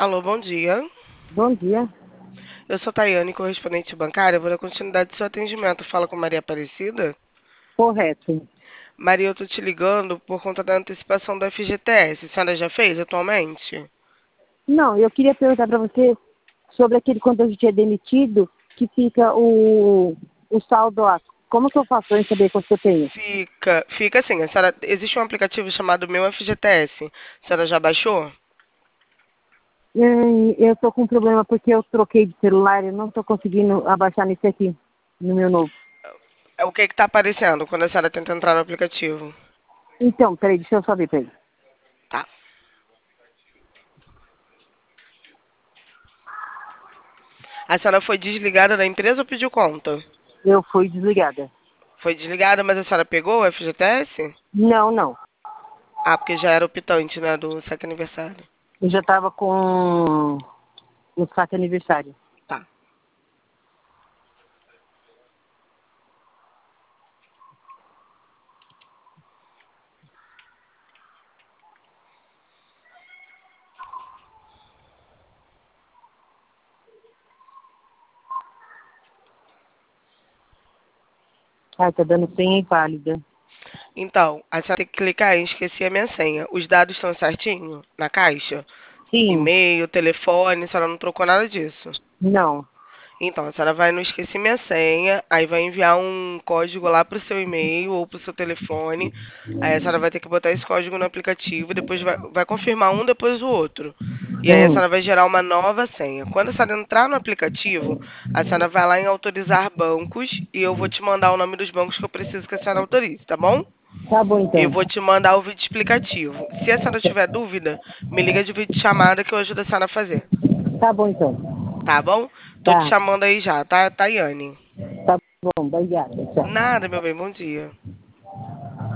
Alô, bom dia. Bom dia. Eu sou Tayane, correspondente bancária. Vou dar continuidade do seu atendimento. Fala com Maria Aparecida. Correto. Maria, eu tô te ligando por conta da antecipação do FGTS. A senhora já fez atualmente? Não, eu queria perguntar para você sobre aquele quando a gente é demitido, que fica o saldo lá. Como que eu faço para saber quanto que eu tenho? Fica assim. Existe um aplicativo chamado Meu FGTS. A senhora já baixou? Eu estou com um problema porque eu troquei de celular, eu não estou conseguindo abaixar nesse aqui, no meu novo. É o que que tá aparecendo quando a senhora tenta entrar no aplicativo? Então, peraí, deixa eu só ver, peraí. Tá. A senhora foi desligada da empresa ou pediu conta? Eu fui desligada. Foi desligada, mas a senhora pegou o FGTS? Não, não. Ah, porque já era optante, né, do saque aniversário. Eu já estava com o saque aniversário. Tá. Ai, tá dando senha inválida. Então, a senhora tem que clicar em esqueci a minha senha. Os dados estão certinho na caixa? Sim, E-mail, telefone, a senhora não trocou nada disso. não. Então, a senhora vai no esqueci minha senha, aí vai enviar um código lá pro seu e-mail ou pro seu telefone. Aí a senhora vai ter que botar esse código no aplicativo, depois vai confirmar um, depois o outro. E aí a Hum, senhora vai gerar uma nova senha. Quando a senhora entrar no aplicativo, a senhora vai lá em autorizar bancos e eu vou te mandar o nome dos bancos que eu preciso que a senhora autorize, tá bom? tá bom Eu então. vou te mandar o vídeo explicativo. Se a senhora tiver dúvida, me liga de vídeo chamada que eu ajudo a senhora a fazer. Tá bom então. Tá bom? Tô te Tá, chamando aí já, tá, Tayane? tá bom, obrigada. Tchau. Nada, meu bem, bom dia.